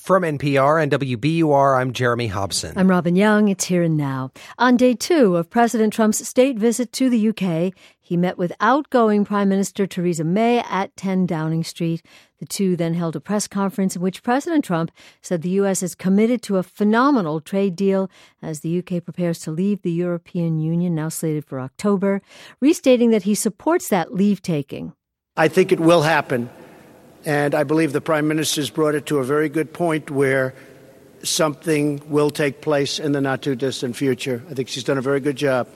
From NPR and WBUR, I'm Jeremy Hobson. I'm Robin Young. It's Here and Now. On day 2 of President Trump's state visit to the UK, he met with outgoing Prime Minister Theresa May at 10 Downing Street. The two then held a press conference in which President Trump said the U.S. is committed to a phenomenal trade deal as the UK prepares to leave the European Union, now slated for October, restating that he supports that leave-taking. I think it will happen. And I believe the Prime Minister's brought it to a very good point where something will take place in the not-too-distant future. I think she's done a very good job.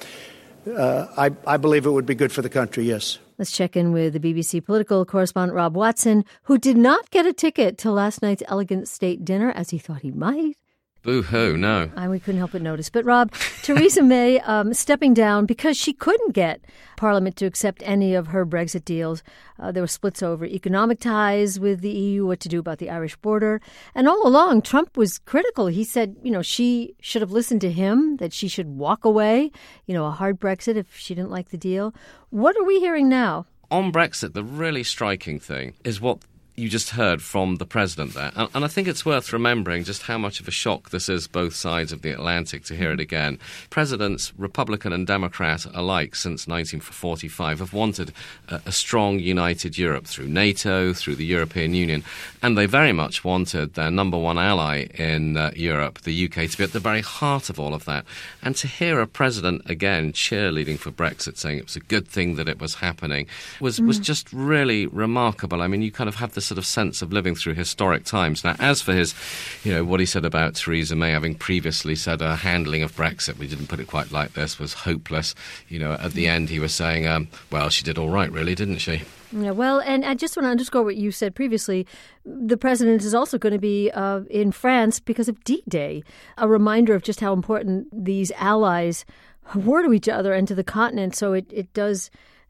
I believe it would be good for the country, yes. Let's check in with the BBC political correspondent Rob Watson, who did not get a ticket to last night's elegant state dinner, as he thought he might. Boo-hoo, no. We couldn't help but notice. But, Rob, Theresa May stepping down because she couldn't get Parliament to accept any of her Brexit deals. There were splits over economic ties with the EU, what to do about the Irish border. And all along, Trump was critical. He said, she should have listened to him, that she should walk away, a hard Brexit if she didn't like the deal. What are we hearing now? On Brexit, the really striking thing is what you just heard from the president there. And I think it's worth remembering just how much of a shock this is both sides of the Atlantic to hear it again. Presidents, Republican and Democrat alike, since 1945 have wanted a strong, united Europe through NATO, through the European Union. And they very much wanted their number one ally in Europe, the UK, to be at the very heart of all of that. And to hear a president, again, cheerleading for Brexit, saying it was a good thing that it was happening, was just really remarkable. I mean, you kind of have this sort of sense of living through historic times. Now, as for his, what he said about Theresa May, having previously said her handling of Brexit, we didn't put it quite like this, was hopeless. At the end he was saying, well, she did all right, really, didn't she? Yeah, well, and I just want to underscore what you said previously. The president is also going to be in France because of D-Day, a reminder of just how important these allies were to each other and to the continent. So it does...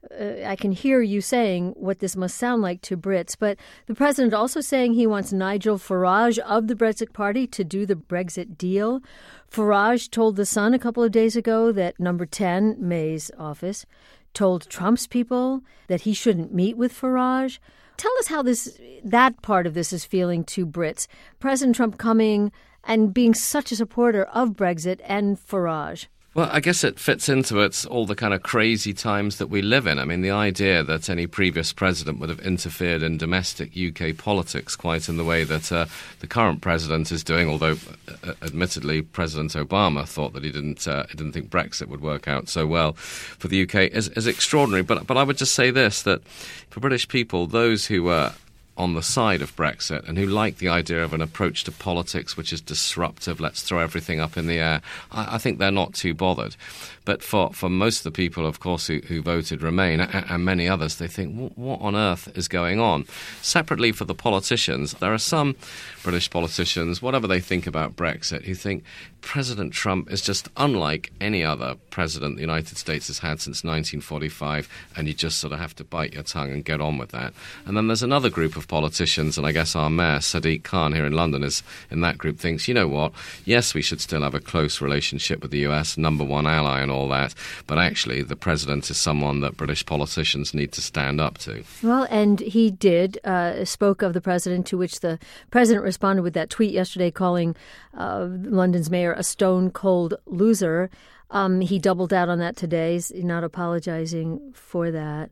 I can hear you saying what this must sound like to Brits, but the president also saying he wants Nigel Farage of the Brexit Party to do the Brexit deal. Farage told The Sun a couple of days ago that number 10, May's office, told Trump's people that he shouldn't meet with Farage. Tell us how that part of this is feeling to Brits. President Trump coming and being such a supporter of Brexit and Farage. Well, I guess it fits into all the kind of crazy times that we live in. I mean, the idea that any previous president would have interfered in domestic UK politics quite in the way that the current president is doing, although admittedly President Obama thought that he didn't think Brexit would work out so well for the UK is extraordinary. But I would just say this, that for British people, those who were on the side of Brexit and who like the idea of an approach to politics which is disruptive, let's throw everything up in the air, I think they're not too bothered. But for most of the people, of course, who voted Remain, and many others, they think, what on earth is going on? Separately, for the politicians, there are some British politicians, whatever they think about Brexit, who think President Trump is just unlike any other president the United States has had since 1945, and you just sort of have to bite your tongue and get on with that. And then there's another group of politicians, and I guess our mayor, Sadiq Khan, here in London, is in that group, thinks, you know what, yes, we should still have a close relationship with the US, number one ally and all that, but actually the president is someone that British politicians need to stand up to. Well, and he did, spoke of the president, to which the president responded with that tweet yesterday calling London's mayor a stone-cold loser. He doubled down on that today. He's not apologizing for that.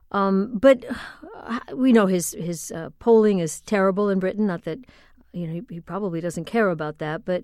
But we know his polling is terrible in Britain. Not that he probably doesn't care about that. But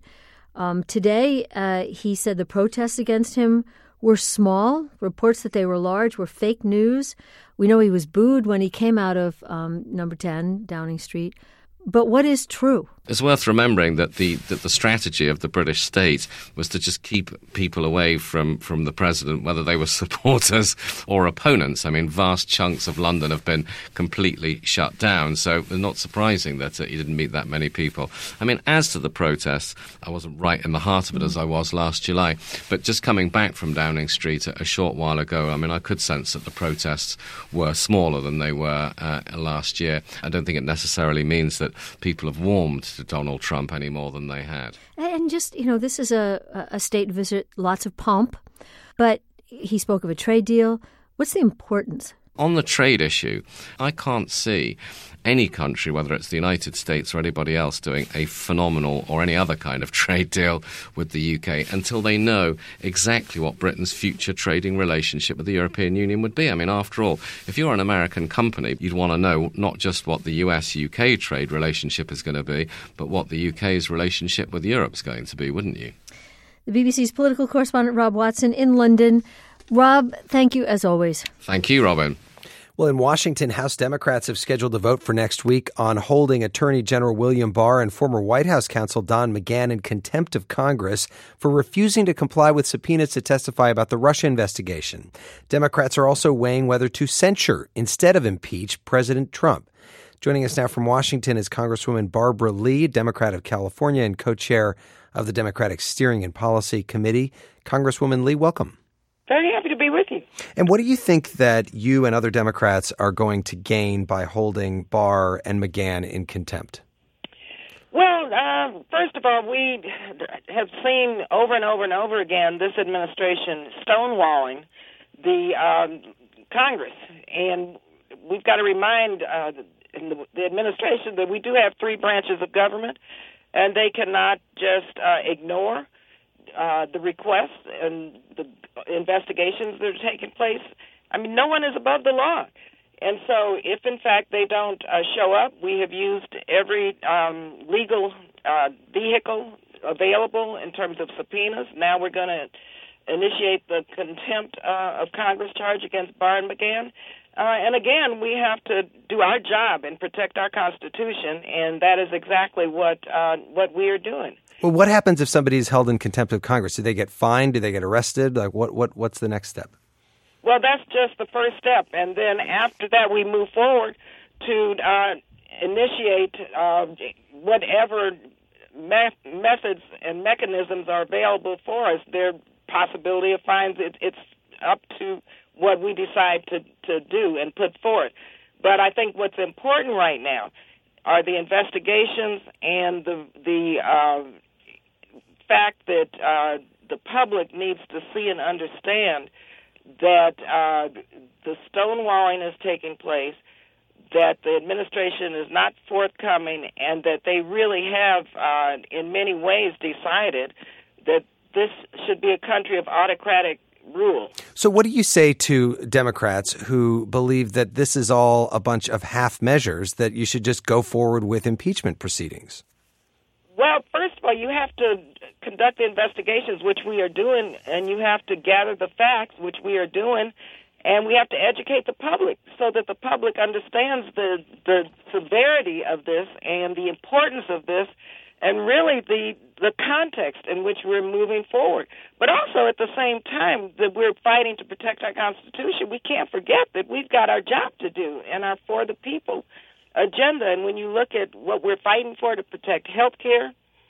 today he said the protests against him were small. Reports that they were large were fake news. We know he was booed when he came out of number 10 Downing Street. But what is true? It's worth remembering that the strategy of the British state was to just keep people away from the president, whether they were supporters or opponents. I mean, vast chunks of London have been completely shut down, so it's not surprising that he didn't meet that many people. I mean, as to the protests, I wasn't right in the heart of it as I was last July, but just coming back from Downing Street a short while ago, I mean, I could sense that the protests were smaller than they were last year. I don't think it necessarily means that people have warmed to Donald Trump any more than they had. And just, this is a state visit, lots of pomp, but he spoke of a trade deal. What's the importance On the trade issue, I can't see any country, whether it's the United States or anybody else, doing a phenomenal or any other kind of trade deal with the UK until they know exactly what Britain's future trading relationship with the European Union would be. I mean, after all, if you're an American company, you'd want to know not just what the US-UK trade relationship is going to be, but what the UK's relationship with Europe's going to be, wouldn't you? The BBC's political correspondent Rob Watson in London. Rob, thank you as always. Thank you, Robin. Well, in Washington, House Democrats have scheduled a vote for next week on holding Attorney General William Barr and former White House counsel Don McGahn in contempt of Congress for refusing to comply with subpoenas to testify about the Russia investigation. Democrats are also weighing whether to censure instead of impeach President Trump. Joining us now from Washington is Congresswoman Barbara Lee, Democrat of California and co-chair of the Democratic Steering and Policy Committee. Congresswoman Lee, welcome. Very happy to be with you. And what do you think that you and other Democrats are going to gain by holding Barr and McGahn in contempt? Well, first of all, we have seen over and over and over again this administration stonewalling the Congress. And we've got to remind the administration that we do have three branches of government, and they cannot just ignore the requests and the investigations that are taking place. I mean, no one is above the law. And so if, in fact, they don't show up, we have used every legal vehicle available in terms of subpoenas. Now we're going to initiate the contempt of Congress charge against Barr and McGahn. And again, we have to do our job and protect our Constitution, and that is exactly what we are doing. Well, what happens if somebody is held in contempt of Congress? Do they get fined? Do they get arrested? Like, what's the next step? Well, that's just the first step, and then after that, we move forward to initiate whatever methods and mechanisms are available for us. There possibility of fines. It's up to what we decide to do and put forth. But I think what's important right now are the investigations and the fact that the public needs to see and understand that the stonewalling is taking place, that the administration is not forthcoming, and that they really have, in many ways, decided that this should be a country of autocratic rule. So what do you say to Democrats who believe that this is all a bunch of half measures, that you should just go forward with impeachment proceedings? Well, first of all, you have to conduct the investigations, which we are doing, and you have to gather the facts, which we are doing, and we have to educate the public so that the public understands the severity of this and the importance of this, and really the context in which we're moving forward. But also at the same time that we're fighting to protect our Constitution, we can't forget that we've got our job to do and our For the People agenda. And when you look at what we're fighting for, to protect health care,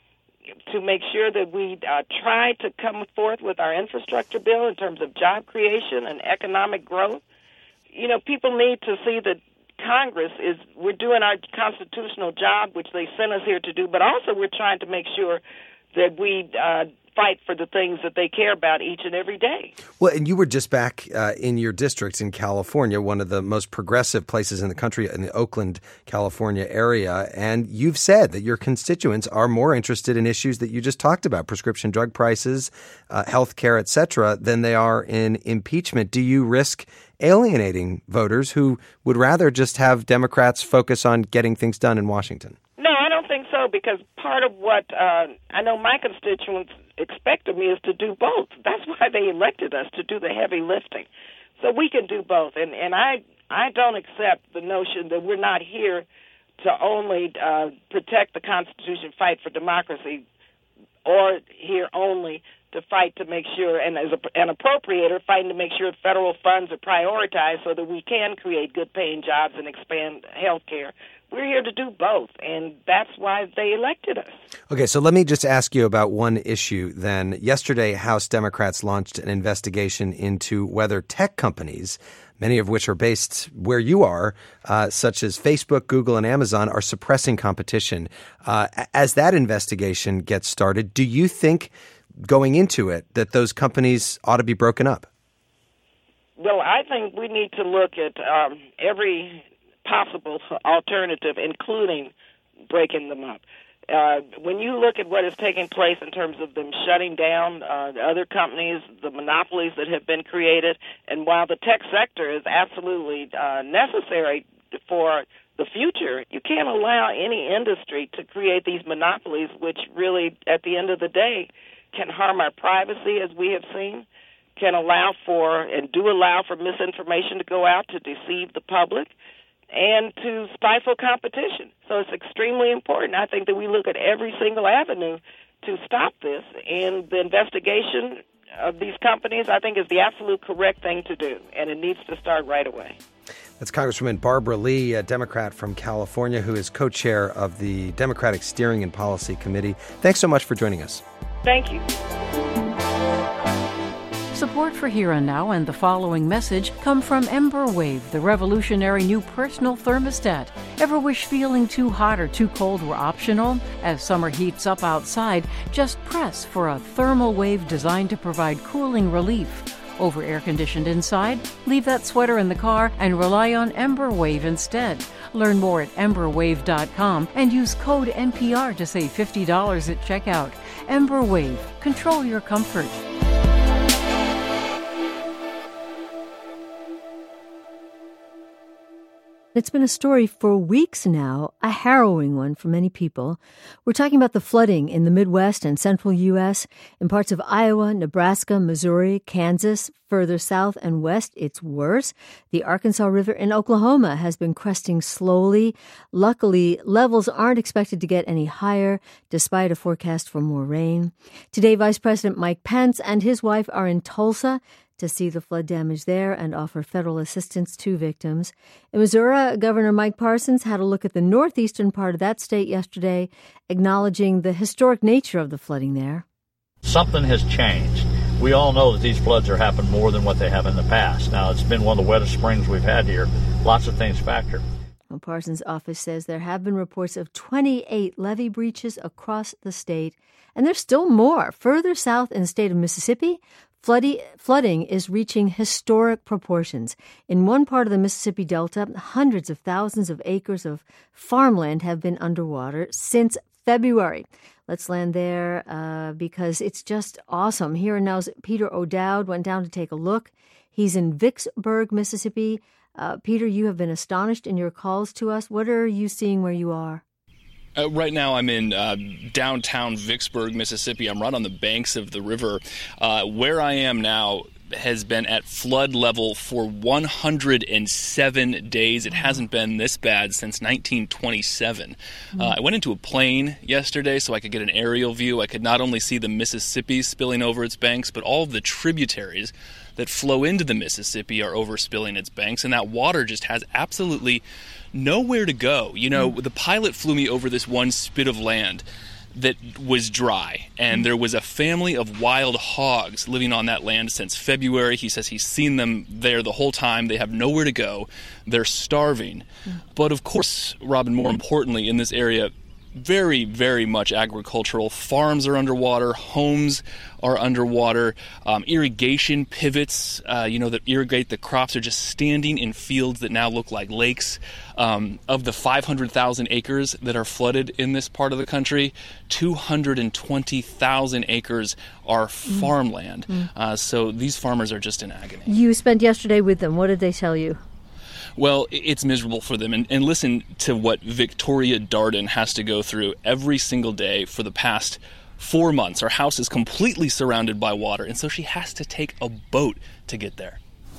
to make sure that we try to come forth with our infrastructure bill in terms of job creation and economic growth, you know, people need to see that Congress we're doing our constitutional job, which they sent us here to do, but also we're trying to make sure that we fight for the things that they care about each and every day. Well, and you were just back in your district in California, one of the most progressive places in the country, in the Oakland, California area, and you've said that your constituents are more interested in issues that you just talked about, prescription drug prices, health care, et cetera, than they are in impeachment. Do you risk alienating voters who would rather just have Democrats focus on getting things done in Washington? No, I don't think so, because part of what I know my constituents expect of me is to do both. That's why they elected us, to do the heavy lifting. So we can do both. And I don't accept the notion that we're not here to only protect the Constitution, fight for democracy, or here only to fight to make sure, and as an appropriator, fighting to make sure federal funds are prioritized so that we can create good-paying jobs and expand health care. We're here to do both, and that's why they elected us. Okay, so let me just ask you about one issue then. Yesterday, House Democrats launched an investigation into whether tech companies, many of which are based where you are, such as Facebook, Google, and Amazon, are suppressing competition. As that investigation gets started, do you think, going into it, that those companies ought to be broken up? Well, I think we need to look at every possible alternative, including breaking them up. When you look at what is taking place in terms of them shutting down the other companies, the monopolies that have been created, and while the tech sector is absolutely necessary for the future, you can't allow any industry to create these monopolies, which really, at the end of the day, can harm our privacy, as we have seen, can allow for misinformation to go out to deceive the public, and to stifle competition. So it's extremely important, I think, that we look at every single avenue to stop this. And the investigation of these companies, I think, is the absolute correct thing to do, and it needs to start right away. That's Congresswoman Barbara Lee, a Democrat from California, who is co-chair of the Democratic Steering and Policy Committee. Thanks so much for joining us. Thank you. Support for Here and Now and the following message come from EmberWave, the revolutionary new personal thermostat. Ever wish feeling too hot or too cold were optional? As summer heats up outside, just press for a thermal wave designed to provide cooling relief. Over air-conditioned inside? Leave that sweater in the car and rely on EmberWave instead. Learn more at emberwave.com and use code NPR to save $50 at checkout. EmberWave. Control your comfort. It's been a story for weeks now, a harrowing one for many people. We're talking about the flooding in the Midwest and central U.S., in parts of Iowa, Nebraska, Missouri, Kansas. Further south and west, it's worse. The Arkansas River in Oklahoma has been cresting slowly. Luckily, levels aren't expected to get any higher, despite a forecast for more rain. Today, Vice President Mike Pence and his wife are in Tulsa to see the flood damage there and offer federal assistance to victims. In Missouri, Governor Mike Parsons had a look at the northeastern part of that state yesterday, acknowledging the historic nature of the flooding there. Something has changed. We all know that these floods are happening more than what they have in the past. Now, it's been one of the wettest springs we've had here. Lots of things factor. Well, Parsons' office says there have been reports of 28 levee breaches across the state, and there's still more. Further south in the state of Mississippi, flooding is reaching historic proportions. In one part of the Mississippi Delta, hundreds of thousands of acres of farmland have been underwater since February. Let's land there because it's just awesome. Here and Now's Peter O'Dowd went down to take a look. He's in Vicksburg, Mississippi. Peter, you have been astonished in your calls to us. What are you seeing where you are? Right now I'm in downtown Vicksburg, Mississippi. I'm right on the banks of the river. Where I am now has been at flood level for 107 days. It hasn't been this bad since 1927. I went into a plane yesterday so I could get an aerial view. I could not only see the Mississippi spilling over its banks, but all of the tributaries that flow into the Mississippi are overspilling its banks, and that water just has absolutely nowhere to go. You know, the pilot flew me over this one spit of land that was dry, and there was a family of wild hogs living on that land since February. He says he's seen them there the whole time. They have nowhere to go. They're starving. But of course, Robin, more importantly, in this area, very, very much agricultural. Farms are underwater. Homes are underwater. Irrigation pivots, that irrigate the crops are just standing in fields that now look like lakes. Of the 500,000 acres that are flooded in this part of the country, 220,000 acres are farmland. So these farmers are just in agony. You spent yesterday with them. What did they tell you? Well, it's miserable for them. And listen to what Victoria Darden has to go through every single day for the past 4 months. Her house is completely surrounded by water, and so she has to take a boat to get there.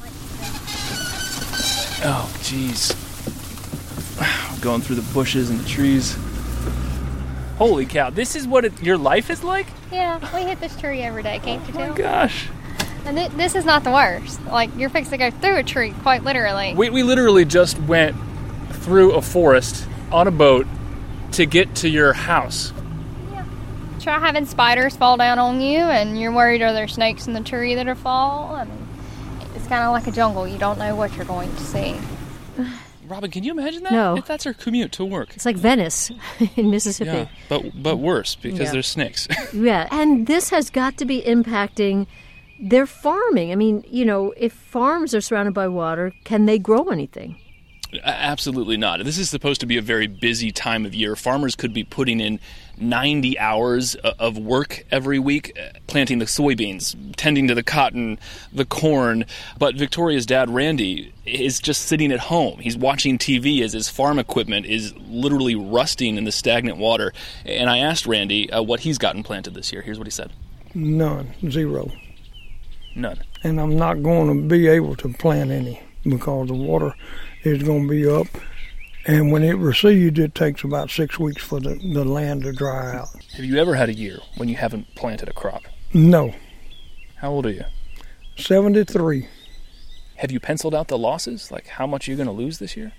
Oh, jeez. Going through the bushes and the trees. Holy cow, this is what your life is like? Yeah, we hit this tree every day, can't you tell? Oh my gosh. And this is not the worst. Like, you're fixing to go through a tree, quite literally. We literally just went through a forest on a boat to get to your house. Yeah. Try having spiders fall down on you, and you're worried are there snakes in the tree that'll fall. I mean, it's kind of like a jungle. You don't know what you're going to see. Robin, can you imagine that? No. If that's her commute to work. It's like Venice in Mississippi. Yeah, but worse, because there's snakes. Yeah, and this has got to be impacting they're farming. I mean, if farms are surrounded by water, can they grow anything? Absolutely not. This is supposed to be a very busy time of year. Farmers could be putting in 90 hours of work every week, planting the soybeans, tending to the cotton, the corn. But Victoria's dad, Randy, is just sitting at home. He's watching TV as his farm equipment is literally rusting in the stagnant water. And I asked Randy what he's gotten planted this year. Here's what he said. None. Zero. None. And I'm not going to be able to plant any because the water is going to be up. And when it recedes, it takes about 6 weeks for the land to dry out. Have you ever had a year when you haven't planted a crop? No. How old are you? 73. Have you penciled out the losses? Like how much you're going to lose this year?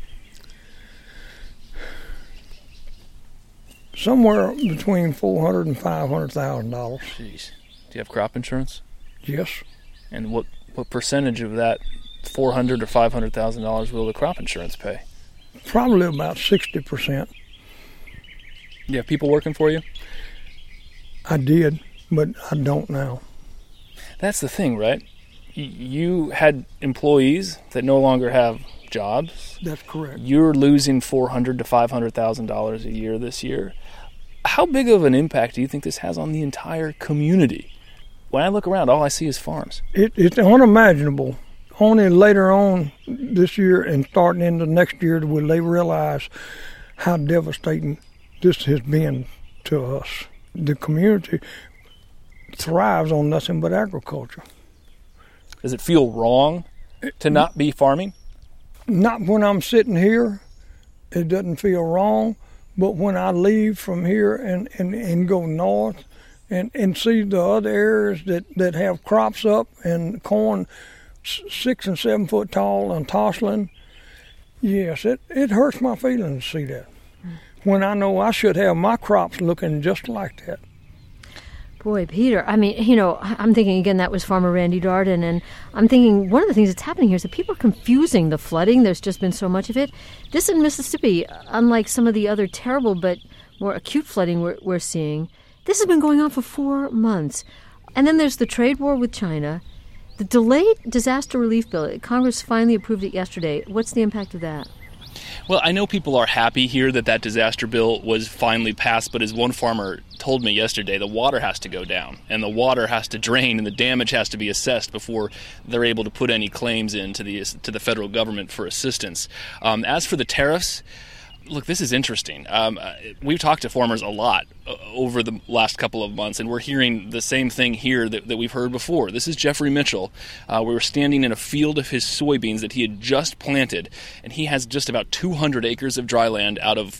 Somewhere between $400,000 and $500,000. Jeez. Do you have crop insurance? Yes. And what percentage of that $400,000 or $500,000 will the crop insurance pay? Probably about 60%. You have people working for you? I did, but I don't now. That's the thing, right? You had employees that no longer have jobs. That's correct. You're losing $400,000 to $500,000 a year this year. How big of an impact do you think this has on the entire community? When I look around, all I see is farms. It's unimaginable. Only later on this year and starting into next year will they realize how devastating this has been to us. The community thrives on nothing but agriculture. Does it feel wrong to not be farming? Not when I'm sitting here. It doesn't feel wrong. But when I leave from here and go north and see the other areas that have crops up and corn 6 and 7 foot tall and tossling, yes, it hurts my feelings to see that. When I know I should have my crops looking just like that. Boy, Peter, I mean, I'm thinking, again, that was Farmer Randy Darden, and I'm thinking one of the things that's happening here is that people are confusing the flooding. There's just been so much of it. This in Mississippi, unlike some of the other terrible but more acute flooding we're seeing, this has been going on for 4 months. And then there's the trade war with China. The delayed disaster relief bill, Congress finally approved it yesterday. What's the impact of that? Well, I know people are happy here that disaster bill was finally passed, but as one farmer told me yesterday, the water has to go down, and the water has to drain, and the damage has to be assessed before they're able to put any claims in to the federal government for assistance. As for the tariffs, look, this is interesting. We've talked to farmers a lot over the last couple of months, and we're hearing the same thing here that we've heard before. This is Jeffrey Mitchell. We were standing in a field of his soybeans that he had just planted, and he has just about 200 acres of dry land out of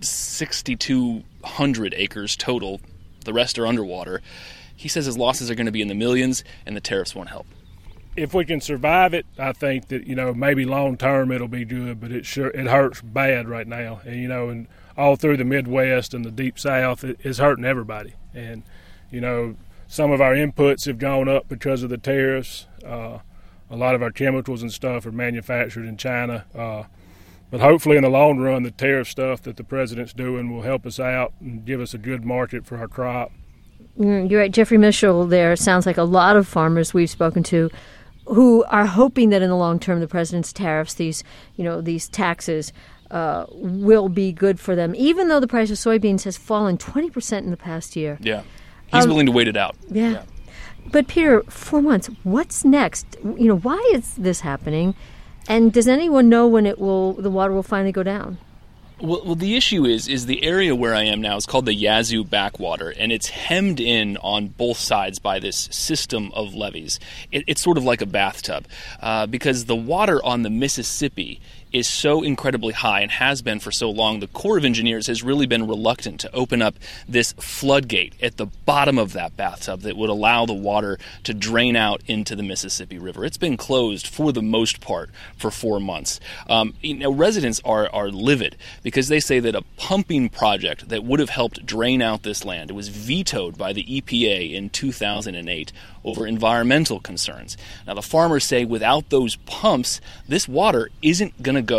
6,200 acres total. The rest are underwater. He says his losses are going to be in the millions, and the tariffs won't help. If we can survive it, I think that, maybe long term it'll be good, but it hurts bad right now. And, and all through the Midwest and the Deep South, it's hurting everybody. And, some of our inputs have gone up because of the tariffs. A lot of our chemicals and stuff are manufactured in China. But hopefully in the long run, the tariff stuff that the president's doing will help us out and give us a good market for our crop. You're right. Jeffrey Mitchell there sounds like a lot of farmers we've spoken to who are hoping that in the long term the president's tariffs, these taxes, will be good for them, even though the price of soybeans has fallen 20% in the past year. Yeah. He's willing to wait it out. Yeah. But Peter, 4 months, what's next? Why is this happening? And does anyone know when the water will finally go down? Well, the issue is the area where I am now is called the Yazoo Backwater, and it's hemmed in on both sides by this system of levees. It's sort of like a bathtub because the water on the Mississippi is so incredibly high and has been for so long. The Corps of Engineers has really been reluctant to open up this floodgate at the bottom of that bathtub that would allow the water to drain out into the Mississippi River. It's been closed for the most part for 4 months. Residents are livid because they say that a pumping project that would have helped drain out this land, it was vetoed by the EPA in 2008 over environmental concerns. Now, the farmers say without those pumps, this water isn't going to go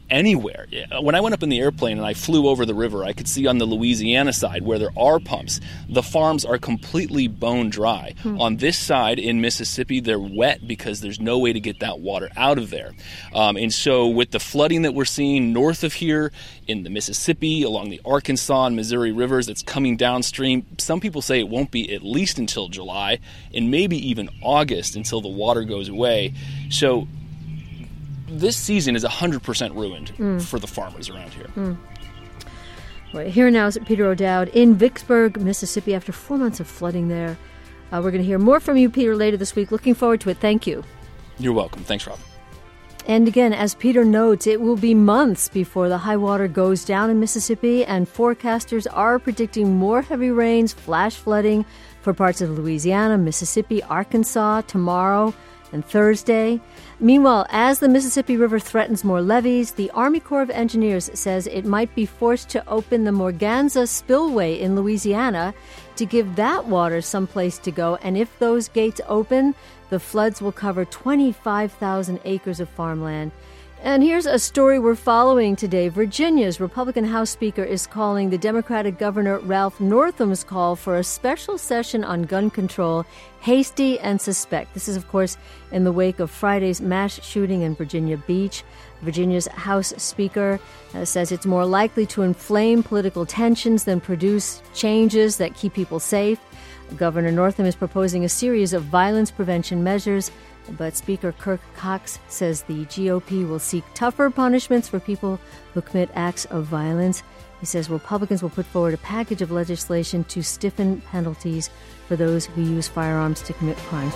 anywhere. When I went up in the airplane and I flew over the river, I could see on the Louisiana side where there are pumps, the farms are completely bone dry. On this side in Mississippi, they're wet because there's no way to get that water out of there. And so with the flooding that we're seeing north of here in the Mississippi, along the Arkansas and Missouri rivers that's coming downstream, some people say it won't be at least until July and maybe even August until the water goes away. So this season is 100% ruined for the farmers around here. Well, here now is Peter O'Dowd in Vicksburg, Mississippi, after 4 months of flooding there. We're going to hear more from you, Peter, later this week. Looking forward to it. Thank you. You're welcome. Thanks, Rob. And again, as Peter notes, it will be months before the high water goes down in Mississippi, and forecasters are predicting more heavy rains, flash flooding for parts of Louisiana, Mississippi, Arkansas tomorrow and Thursday. Meanwhile, as the Mississippi River threatens more levees, the Army Corps of Engineers says it might be forced to open the Morganza Spillway in Louisiana to give that water someplace to go. And if those gates open, the floods will cover 25,000 acres of farmland. And here's a story we're following today. Virginia's Republican House Speaker is calling the Democratic Governor Ralph Northam's call for a special session on gun control hasty and suspect. This is, of course, in the wake of Friday's mass shooting in Virginia Beach. Virginia's House Speaker says it's more likely to inflame political tensions than produce changes that keep people safe. Governor Northam is proposing a series of violence prevention measures, but Speaker Kirk Cox says the GOP will seek tougher punishments for people who commit acts of violence. He says Republicans will put forward a package of legislation to stiffen penalties for those who use firearms to commit crimes.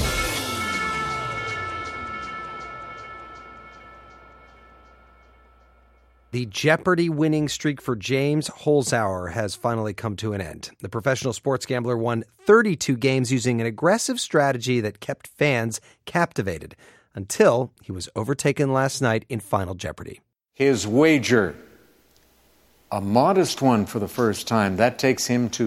The Jeopardy winning streak for James Holzhauer has finally come to an end. The professional sports gambler won 32 games using an aggressive strategy that kept fans captivated until he was overtaken last night in Final Jeopardy. His wager, a modest one for the first time, that takes him to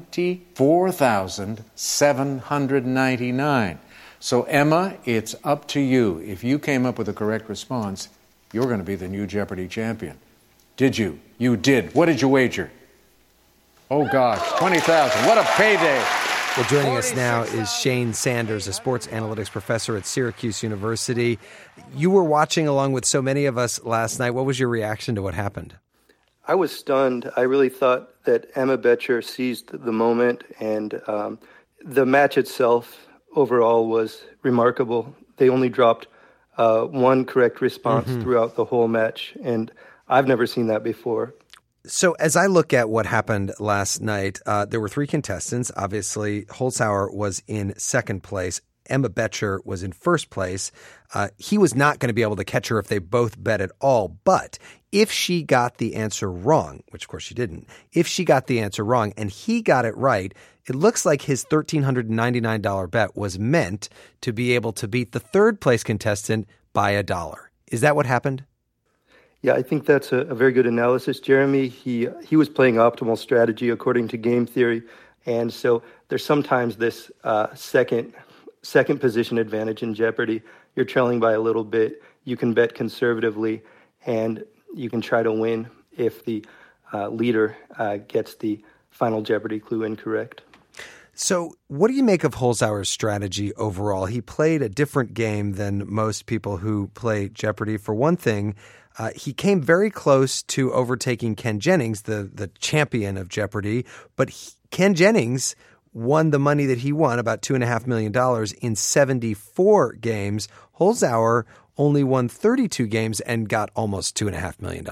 $24,799. So, Emma, it's up to you. If you came up with the correct response, you're going to be the new Jeopardy champion. Did you? You did. What did you wager? Oh, gosh, $20,000. What a payday. Well, joining us now is Shane Sanders, a sports analytics professor at Syracuse University. You were watching along with so many of us last night. What was your reaction to what happened? I was stunned. I really thought that Emma Boettcher seized the moment, and the match itself overall was remarkable. They only dropped one correct response throughout the whole match, and I've never seen that before. So as I look at what happened last night, there were three contestants. Obviously, Holzhauer was in second place. Emma Boettcher was in first place. He was not going to be able to catch her if they both bet at all. But if she got the answer wrong, which of course she didn't, if she got the answer wrong and he got it right, it looks like his $1,399 bet was meant to be able to beat the third place contestant by $1. Is that what happened? Yeah, I think that's a very good analysis, Jeremy. He was playing optimal strategy according to game theory, and so there's sometimes this second position advantage in Jeopardy. You're trailing by a little bit. You can bet conservatively, and you can try to win if the leader gets the Final Jeopardy clue incorrect. So what do you make of Holzhauer's strategy overall? He played a different game than most people who play Jeopardy. For one thing, he came very close to overtaking Ken Jennings, the champion of Jeopardy, but Ken Jennings won the money that he won, about $2.5 million, in 74 games. Holzhauer only won 32 games and got almost $2.5 million.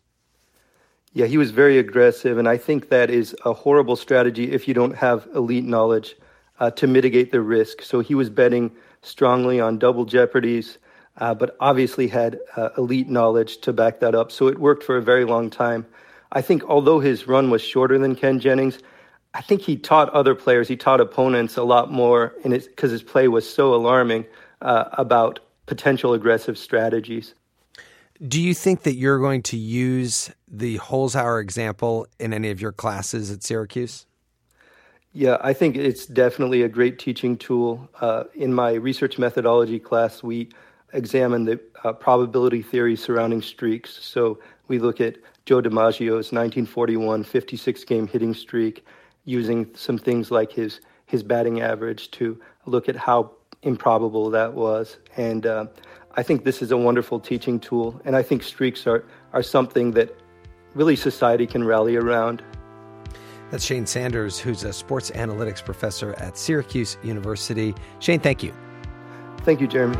Yeah, he was very aggressive, and I think that is a horrible strategy if you don't have elite knowledge to mitigate the risk. So he was betting strongly on double jeopardies, but obviously had elite knowledge to back that up. So it worked for a very long time. I think although his run was shorter than Ken Jennings, I think he taught other players, he taught opponents a lot more, because his play was so alarming about potential aggressive strategies. Do you think that you're going to use the Holzhauer example in any of your classes at Syracuse? Yeah, I think it's definitely a great teaching tool. In my research methodology class, we examine the probability theory surrounding streaks. So we look at Joe DiMaggio's 1941 56-game hitting streak, using some things like his batting average to look at how improbable that was. And I think this is a wonderful teaching tool, and I think streaks are something that really society can rally around. That's Shane Sanders, who's a sports analytics professor at Syracuse University. Shane, thank you. Thank you, Jeremy.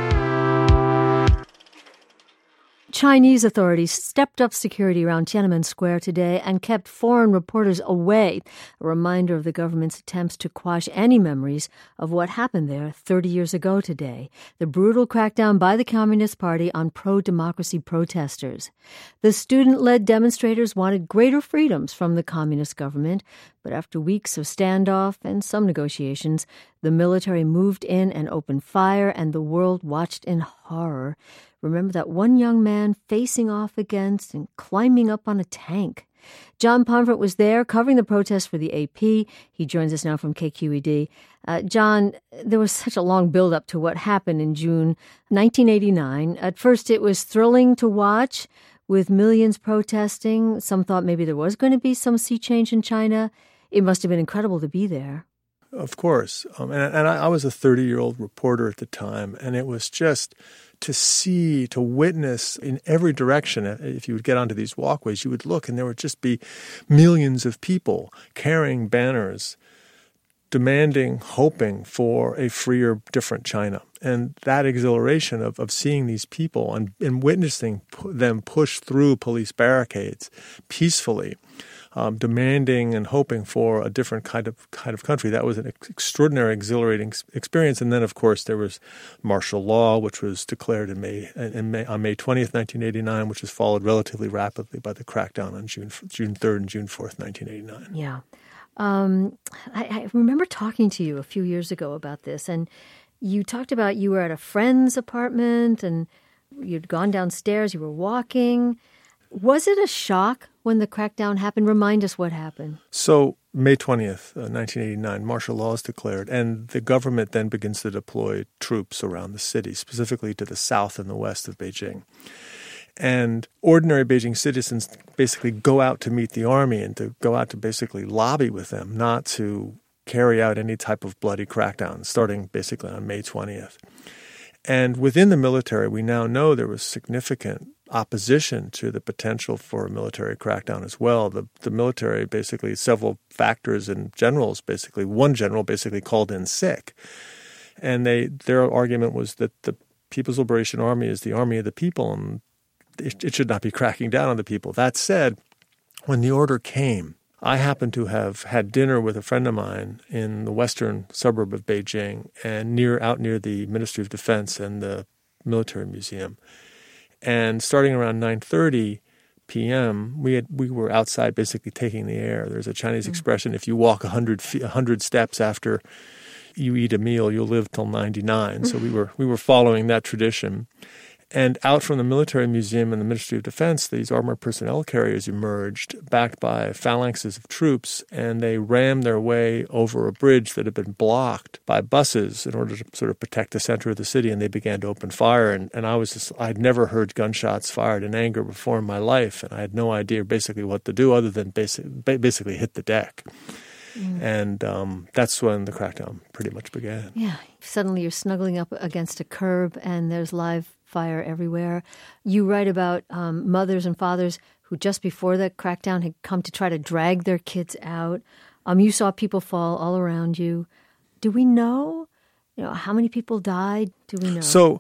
Chinese authorities stepped up security around Tiananmen Square today and kept foreign reporters away, a reminder of the government's attempts to quash any memories of what happened there 30 years ago today, the brutal crackdown by the Communist Party on pro-democracy protesters. The student-led demonstrators wanted greater freedoms from the communist government, but after weeks of standoff and some negotiations, the military moved in and opened fire, and the world watched in horror. Remember that one young man facing off against and climbing up on a tank. John Pomfret was there covering the protest for the AP. He joins us now from KQED. John, there was such a long build-up to what happened in June 1989. At first, it was thrilling to watch, with millions protesting. Some thought maybe there was going to be some sea change in China. It must have been incredible to be there. Of course. And I was a 30-year-old reporter at the time, and it was just to witness in every direction. If you would get onto these walkways, you would look, and there would just be millions of people carrying banners, demanding, hoping for a freer, different China. And that exhilaration of seeing these people and witnessing them push through police barricades peacefully, demanding and hoping for a different kind of country. That was an extraordinary, exhilarating experience. And then, of course, there was martial law, which was declared on May 20th, 1989, which was followed relatively rapidly by the crackdown on June 3rd and June 4th, 1989. Yeah. I remember talking to you a few years ago about this, and you talked about you were at a friend's apartment and you'd gone downstairs, you were walking. Was it a shock when the crackdown happened? Remind us what happened. So May 20th, 1989, martial law is declared, and the government then begins to deploy troops around the city, specifically to the south and the west of Beijing. And ordinary Beijing citizens basically go out to meet the army and to go out to basically lobby with them, not to carry out any type of bloody crackdown, starting basically on May 20th. And within the military, we now know there was significant opposition to the potential for a military crackdown as well. The military, basically several factors and generals, basically one general basically called in sick. And their argument was that the People's Liberation Army is the army of the people, and it should not be cracking down on the people. That said, when the order came, I happened to have had dinner with a friend of mine in the western suburb of Beijing and out near the Ministry of Defense and the Military Museum. And starting around 9:30 p.m., we were outside basically taking the air. There's a Chinese expression, if you walk 100 steps after you eat a meal, you'll live till 99. So we were following that tradition. And out from the Military Museum and the Ministry of Defense, these armored personnel carriers emerged, backed by phalanxes of troops, and they rammed their way over a bridge that had been blocked by buses in order to sort of protect the center of the city, and they began to open fire. And I'd never heard gunshots fired in anger before in my life, and I had no idea basically what to do other than basically hit the deck. And that's when the crackdown pretty much began. Yeah. Suddenly you're snuggling up against a curb and there's live fire everywhere. You write about mothers and fathers who just before the crackdown had come to try to drag their kids out. You saw people fall all around you. Do we know, how many people died? Do we know? So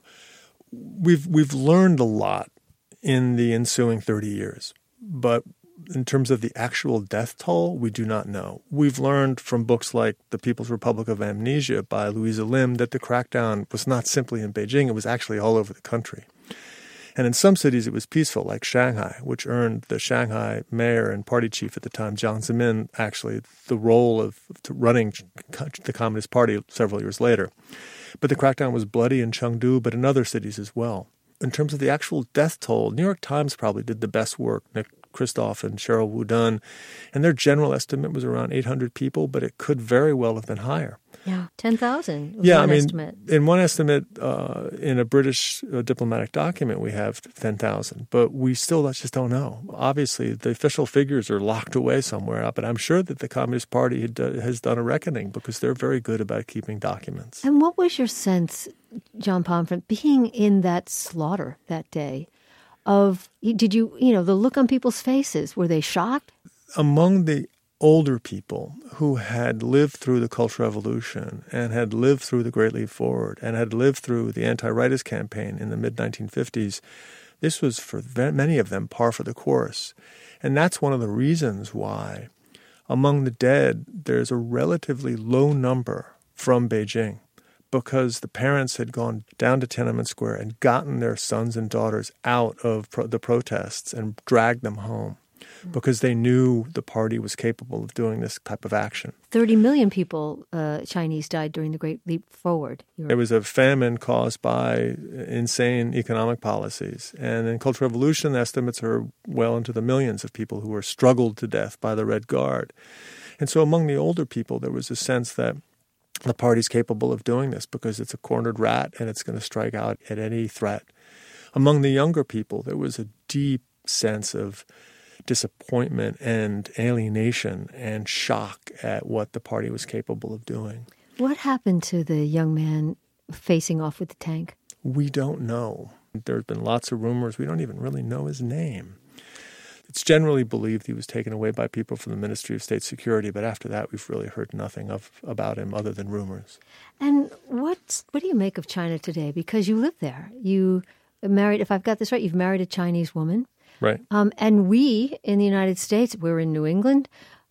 we've learned a lot in the ensuing 30 years, but in terms of the actual death toll, we do not know. We've learned from books like The People's Republic of Amnesia by Louisa Lim that the crackdown was not simply in Beijing, it was actually all over the country. And in some cities it was peaceful, like Shanghai, which earned the Shanghai mayor and party chief at the time, Jiang Zemin, actually the role of running the Communist Party several years later. But the crackdown was bloody in Chengdu, but in other cities as well. In terms of the actual death toll, New York Times probably did the best work, Christoph and Cheryl Wudun, and their general estimate was around 800 people, but it could very well have been higher. Yeah, 10,000 was one estimate. In one estimate, in a British diplomatic document, we have 10,000, but we still just don't know. Obviously, the official figures are locked away somewhere, but I'm sure that the Communist Party has done a reckoning because they're very good about keeping documents. And what was your sense, John Pomfret, being in that slaughter that day? Did you the look on people's faces, were they shocked? Among the older people who had lived through the Cultural Revolution and had lived through the Great Leap Forward and had lived through the anti-rightist campaign in the mid-1950s, this was for many of them par for the course. And that's one of the reasons why among the dead there's a relatively low number from Beijing, because the parents had gone down to Tiananmen Square and gotten their sons and daughters out of the protests and dragged them home, because they knew the party was capable of doing this type of action. 30 million people, Chinese, died during the Great Leap Forward. It was a famine caused by insane economic policies. And in Cultural Revolution, estimates are well into the millions of people who were struggled to death by the Red Guard. And so among the older people, there was a sense that the party's capable of doing this because it's a cornered rat and it's going to strike out at any threat. Among the younger people, there was a deep sense of disappointment and alienation and shock at what the party was capable of doing. What happened to the young man facing off with the tank? We don't know. There have been lots of rumors. We don't even really know his name. It's generally believed he was taken away by people from the Ministry of State Security, but after that we've really heard nothing about him other than rumors. And what do you make of China today? Because you live there. You married, if I've got this right, you've married a Chinese woman. Right. And we in the United States, we're in New England,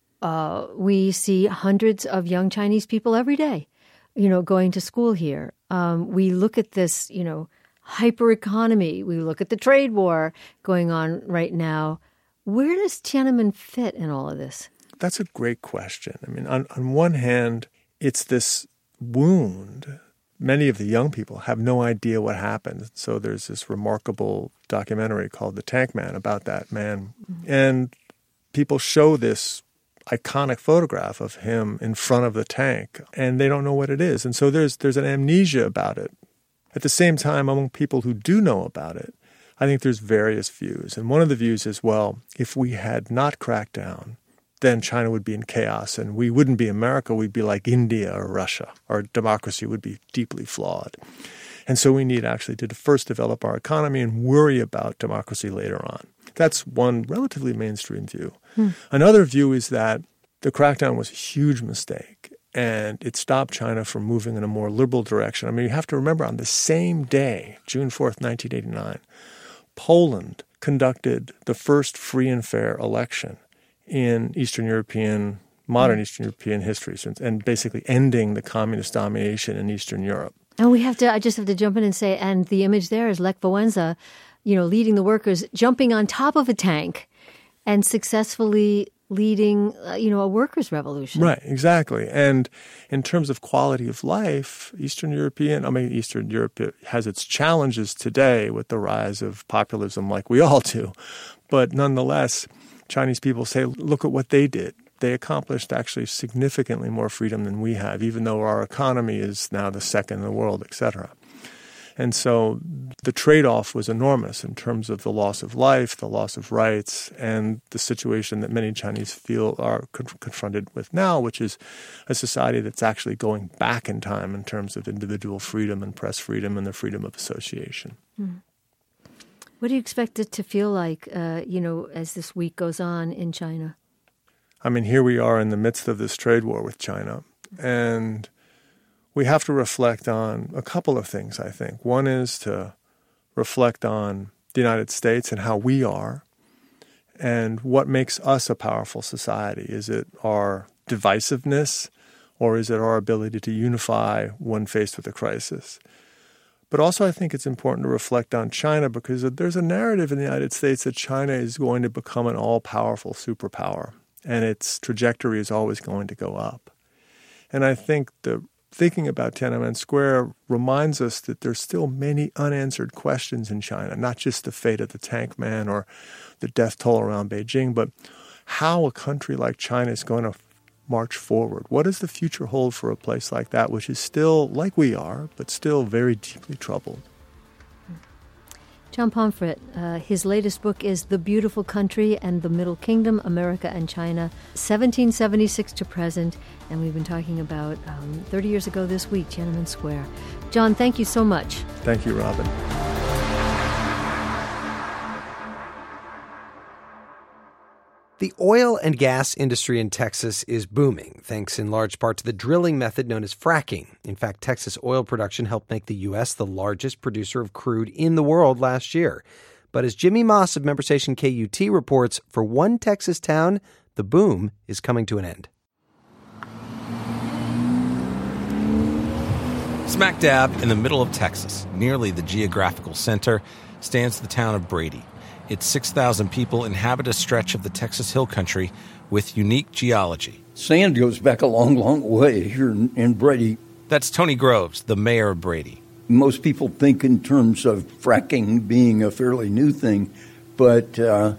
we see hundreds of young Chinese people every day, going to school here. We look at this, hyper economy. We look at the trade war going on right now. Where does Tiananmen fit in all of this? That's a great question. I mean, on one hand, it's this wound. Many of the young people have no idea what happened. So there's this remarkable documentary called The Tank Man about that man. Mm-hmm. And people show this iconic photograph of him in front of the tank, and they don't know what it is. And so there's an amnesia about it. At the same time, among people who do know about it, I think there's various views. And one of the views is, well, if we had not cracked down, then China would be in chaos and we wouldn't be America. We'd be like India or Russia. Our democracy would be deeply flawed. And so we need actually to first develop our economy and worry about democracy later on. That's one relatively mainstream view. Another view is that the crackdown was a huge mistake and it stopped China from moving in a more liberal direction. I mean, you have to remember on the same day, June 4th, 1989, Poland conducted the first free and fair election in modern Eastern European history, and basically ending the communist domination in Eastern Europe. And I just have to jump in and say, and the image there is Lech Wałęsa, leading the workers, jumping on top of a tank and successfully leading, a workers' revolution. Right, exactly. And in terms of quality of life, Eastern Europe has its challenges today with the rise of populism like we all do. But nonetheless, Chinese people say, look at what they did. They accomplished actually significantly more freedom than we have, even though our economy is now the second in the world, et cetera. And so the trade-off was enormous in terms of the loss of life, the loss of rights, and the situation that many Chinese feel are confronted with now, which is a society that's actually going back in time in terms of individual freedom and press freedom and the freedom of association. Hmm. What do you expect it to feel like, as this week goes on in China? I mean, here we are in the midst of this trade war with China, and we have to reflect on a couple of things, I think. One is to reflect on the United States and how we are and what makes us a powerful society. Is it our divisiveness or is it our ability to unify when faced with a crisis? But also I think it's important to reflect on China because there's a narrative in the United States that China is going to become an all-powerful superpower and its trajectory is always going to go up. And I think the thinking about Tiananmen Square reminds us that there's still many unanswered questions in China, not just the fate of the tank man or the death toll around Beijing, but how a country like China is going to march forward. What does the future hold for a place like that, which is still, like we are, but still very deeply troubled? John Pomfret, his latest book is The Beautiful Country and the Middle Kingdom, America and China, 1776 to present. And we've been talking about 30 years ago this week, Tiananmen Square. John, thank you so much. Thank you, Robin. The oil and gas industry in Texas is booming, thanks in large part to the drilling method known as fracking. In fact, Texas oil production helped make the U.S. the largest producer of crude in the world last year. But as Jimmy Moss of member station KUT reports, for one Texas town, the boom is coming to an end. Smack dab in the middle of Texas, nearly the geographical center, stands the town of Brady. Its 6,000 people inhabit a stretch of the Texas Hill Country with unique geology. Sand goes back a long, long way here in Brady. That's Tony Groves, the mayor of Brady. Most people think in terms of fracking being a fairly new thing, but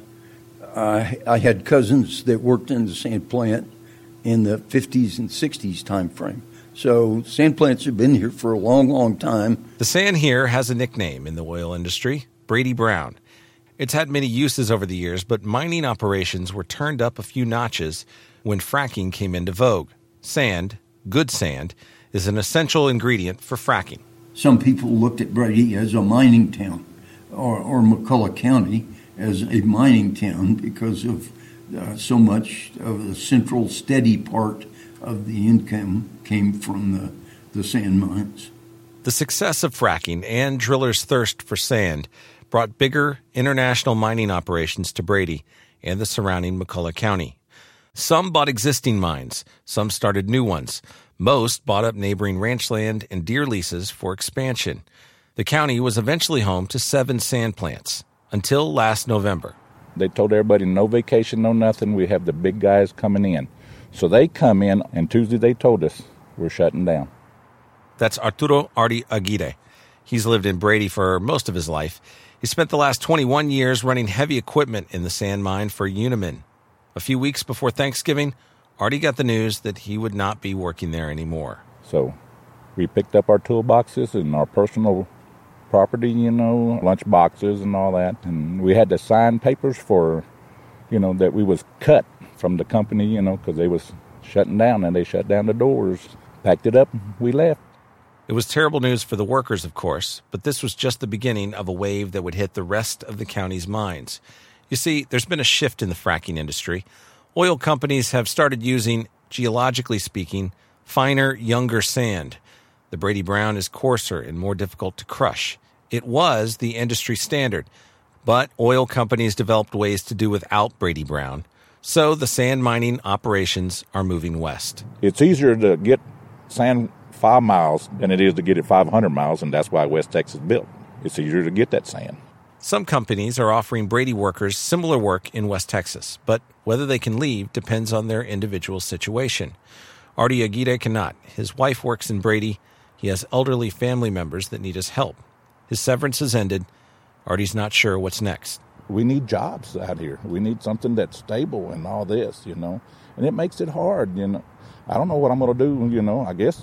I had cousins that worked in the sand plant in the 50s and 60s time frame. So sand plants have been here for a long, long time. The sand here has a nickname in the oil industry, Brady Brown. It's had many uses over the years, but mining operations were turned up a few notches when fracking came into vogue. Sand, good sand, is an essential ingredient for fracking. Some people looked at Brady as a mining town, or McCulloch County as a mining town because of so much of the central steady part of the income came from the sand mines. The success of fracking and drillers' thirst for sand brought bigger international mining operations to Brady and the surrounding McCulloch County. Some bought existing mines, some started new ones. Most bought up neighboring ranch land and deer leases for expansion. The county was eventually home to 7 sand plants, until last November. They told everybody no vacation, no nothing. We have the big guys coming in. So they come in, and Tuesday they told us we're shutting down. That's Arturo Artie Aguirre. He's lived in Brady for most of his life. He spent the last 21 years running heavy equipment in the sand mine for Unimin. A few weeks before Thanksgiving, Artie got the news that he would not be working there anymore. So we picked up our toolboxes and our personal property, lunch boxes and all that. And we had to sign papers for, that we was cut from the company, because they was shutting down, and they shut down the doors, packed it up, we left. It was terrible news for the workers, of course, but this was just the beginning of a wave that would hit the rest of the county's mines. You see, there's been a shift in the fracking industry. Oil companies have started using, geologically speaking, finer, younger sand. The Brady Brown is coarser and more difficult to crush. It was the industry standard, but oil companies developed ways to do without Brady Brown. So the sand mining operations are moving west. It's easier to get sand 5 miles than it is to get it 500 miles, and that's why West Texas built. It's easier to get that sand. Some companies are offering Brady workers similar work in West Texas, but whether they can leave depends on their individual situation. Artie Aguirre cannot. His wife works in Brady. He has elderly family members that need his help. His severance has ended. Artie's not sure what's next. We need jobs out here. We need something that's stable and all this, and it makes it hard, I don't know what I'm going to do, I guess,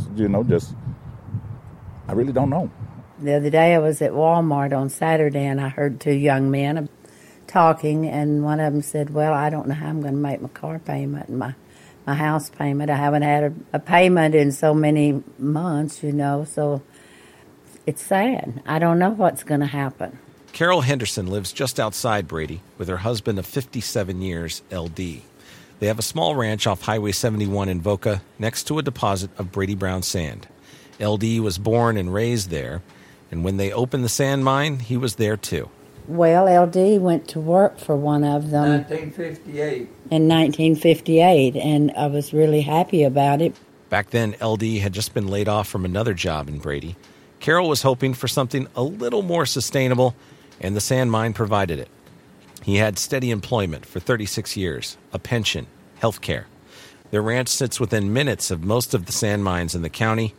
I really don't know. The other day I was at Walmart on Saturday, and I heard 2 young men talking, and one of them said, well, I don't know how I'm going to make my car payment and my house payment. I haven't had a payment in so many months, so it's sad. I don't know what's going to happen. Carol Henderson lives just outside Brady with her husband of 57 years, LD. They have a small ranch off Highway 71 in Voca next to a deposit of Brady Brown sand. LD was born and raised there, and when they opened the sand mine, he was there too. Well, LD went to work for one of them 1958. In 1958, and I was really happy about it. Back then, LD had just been laid off from another job in Brady. Carol was hoping for something a little more sustainable, and the sand mine provided it. He had steady employment for 36 years, a pension, health care. Their ranch sits within minutes of most of the sand mines in the county.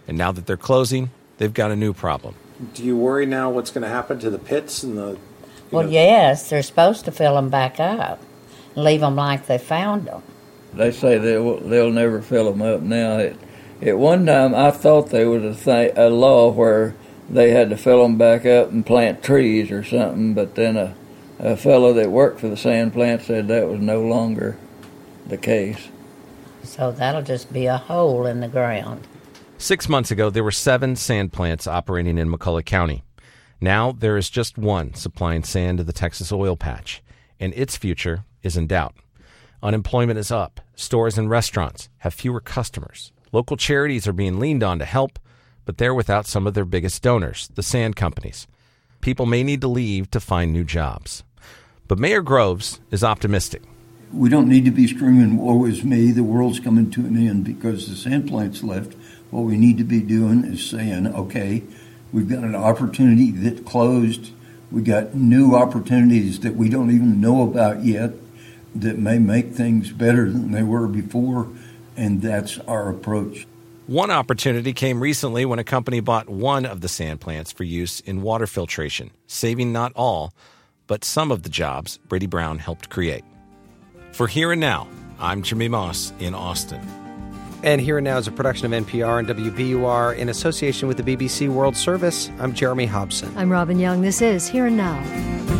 And now that they're closing, they've got a new problem. Do you worry now what's going to happen to the pits and the... Well, yes, they're supposed to fill them back up and leave them like they found them. They say they'll never fill them up now. At one time, I thought there was a law where they had to fill them back up and plant trees or something, but then a fellow that worked for the sand plant said that was no longer the case. So that'll just be a hole in the ground. 6 months ago, there were 7 sand plants operating in McCulloch County. Now there is just one supplying sand to the Texas oil patch, and its future is in doubt. Unemployment is up. Stores and restaurants have fewer customers. Local charities are being leaned on to help, but they're without some of their biggest donors, the sand companies. People may need to leave to find new jobs. But Mayor Groves is optimistic. We don't need to be screaming, woe is me, the world's coming to an end because the sand plant's left. What we need to be doing is saying, okay, we've got an opportunity that closed. We got new opportunities that we don't even know about yet that may make things better than they were before, and that's our approach. One opportunity came recently when a company bought one of the sand plants for use in water filtration, saving not all, but some of the jobs Brady Brown helped create. For Here and Now, I'm Jimmy Moss in Austin. And Here and Now is a production of NPR and WBUR in association with the BBC World Service. I'm Jeremy Hobson. I'm Robin Young. This is Here and Now.